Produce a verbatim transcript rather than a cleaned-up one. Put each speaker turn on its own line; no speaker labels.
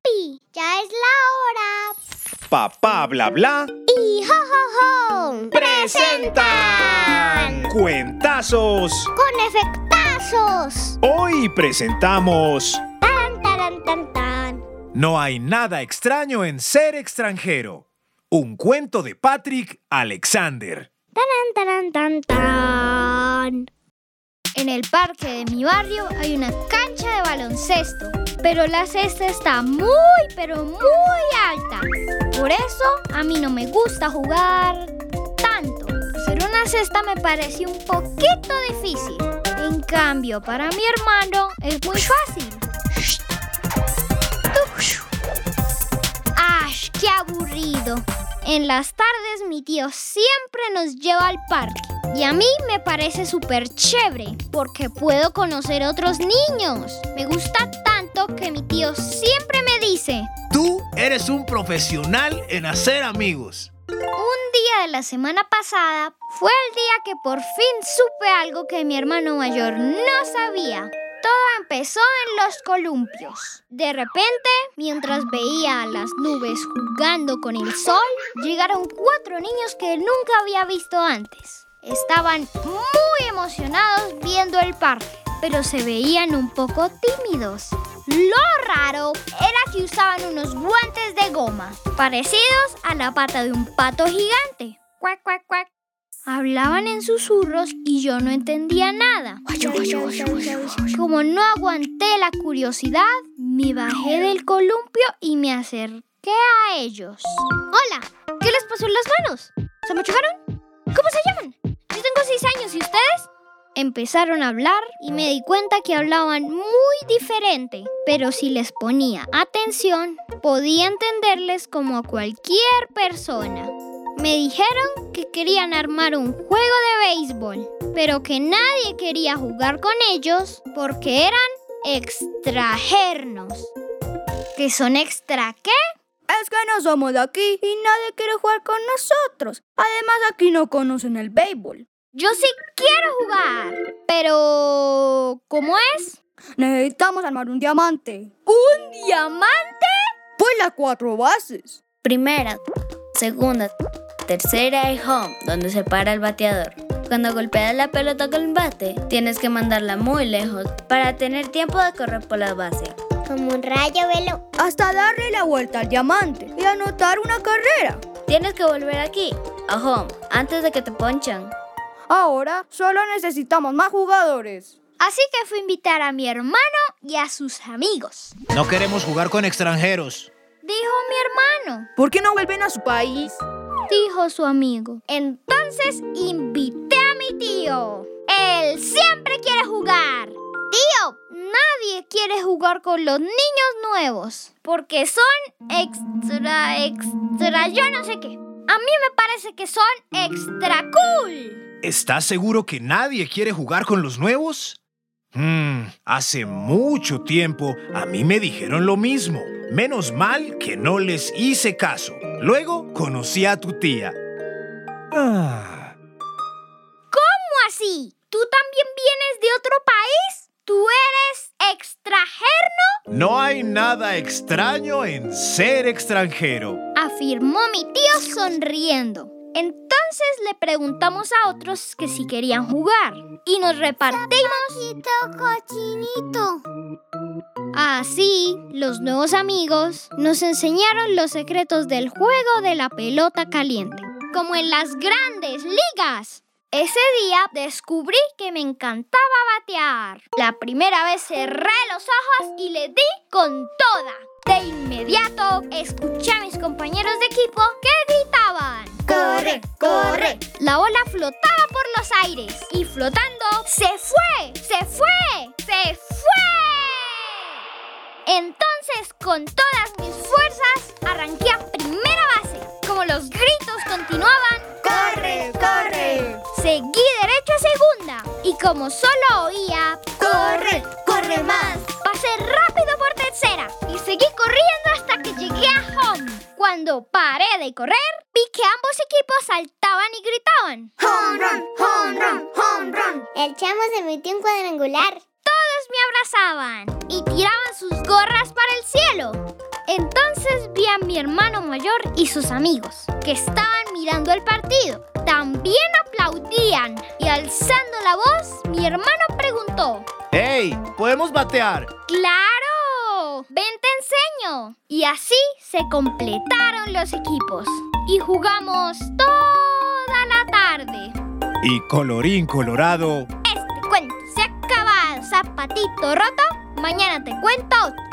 Papi, ya es la hora.
Papá Bla Bla
y Jo Jo Jo
presentan Cuentazos
con efectazos.
Hoy presentamos
Tan, taran, tan, tan.
No hay nada extraño en ser extranjero. Un cuento de Patrick Alexander.
Taran, taran, tan, tan.
En el parque de mi barrio hay una cancha de baloncesto, pero la cesta está muy, pero muy alta. Por eso a mí no me gusta jugar tanto. Hacer una cesta me parece un poquito difícil. En cambio, para mi hermano es muy fácil. ¡Ash, qué aburrido! En las tardes mi tío siempre nos lleva al parque. Y a mí me parece súper chévere, porque puedo conocer otros niños. Me gusta tanto que mi tío siempre me dice:
tú eres un profesional en hacer amigos.
Un día de la semana pasada fue el día que por fin supe algo que mi hermano mayor no sabía. Todo empezó en los columpios. De repente, mientras veía a las nubes jugando con el sol, llegaron cuatro niños que nunca había visto antes. Estaban muy emocionados viendo el parque, pero se veían un poco tímidos. Lo raro era que usaban unos guantes de goma, parecidos a la pata de un pato gigante. Cuac, cuac, cuac. Hablaban en susurros y yo no entendía nada. Como no aguanté la curiosidad, me bajé del columpio y me acerqué a ellos. Hola, ¿qué les pasó en las manos? ¿Se machucaron? ¿Cómo se llaman? Yo tengo seis años, ¿y ustedes? Empezaron a hablar y me di cuenta que hablaban muy diferente, pero si les ponía atención, podía entenderles como a cualquier persona. Me dijeron que querían armar un juego de béisbol, pero que nadie quería jugar con ellos porque eran extrajernos. ¿Qué son extra qué?
Es que no somos de aquí y nadie quiere jugar con nosotros. Además, aquí no conocen el béisbol.
Yo sí quiero jugar, pero ¿cómo es?
Necesitamos armar un diamante.
¿Un diamante?
Pues las cuatro bases.
Primera, segunda, tercera y home, donde se para el bateador. Cuando golpeas la pelota con el bate, tienes que mandarla muy lejos para tener tiempo de correr por la base.
Como un rayo veloz.
Hasta darle la vuelta al diamante y anotar una carrera.
Tienes que volver aquí, a home, antes de que te ponchan.
Ahora solo necesitamos más jugadores.
Así que fui a invitar a mi hermano y a sus amigos.
No queremos jugar con extranjeros,
dijo mi hermano.
¿Por qué no vuelven a su país?
Dijo su amigo. Entonces invité a mi tío. Él siempre quiere jugar. Tío, nadie quiere jugar con los niños nuevos porque son extra, extra, yo no sé qué. A mí me parece que son extra cool.
¿Estás seguro que nadie quiere jugar con los nuevos? Hmm, hace mucho tiempo a mí me dijeron lo mismo. Menos mal que no les hice caso. Luego conocí a tu tía. Ah.
¿Cómo así? ¿Tú también vienes de otro país? ¿Tú eres extrajerno?
No hay nada extraño en ser extranjero,
afirmó mi tío sonriendo. Entonces le preguntamos a otros que si querían jugar y nos repartimos.
Cochinito.
Así, los nuevos amigos nos enseñaron los secretos del juego de la pelota caliente, como en las grandes ligas. Ese día descubrí que me encantaba batear. La primera vez cerré los ojos y le di con toda. De inmediato escuché a mis compañeros de equipo que gritaban:
¡corre, corre!
La bola flotaba por los aires y flotando ¡se fue! ¡Se fue! ¡Se fue! Entonces, con todas mis fuerzas, arranqué a primera base. Como los gritos continuaban:
¡corre, corre!
Seguí derecho a segunda y como solo oía:
¡corre, corre más!
pasé rápido por tercera y seguí corriendo hasta que llegué a home. Cuando paré de correr, vi que ambos equipos saltaban y gritaban:
¡home run, home run, home run! El chamo se metió en cuadrangular.
Todos me abrazaban y tiraban sus gorras para el cielo. Entonces vi a mi hermano mayor y sus amigos, que estaban mirando el partido. También aplaudían y alzando la voz, mi hermano preguntó:
¡Hey! ¿Podemos batear?
¡Claro! ¡Ven, te enseño! Y así se completaron los equipos y jugamos toda la tarde.
Y colorín colorado,
Este cuento se ha acabado, zapatito roto. Mañana te cuento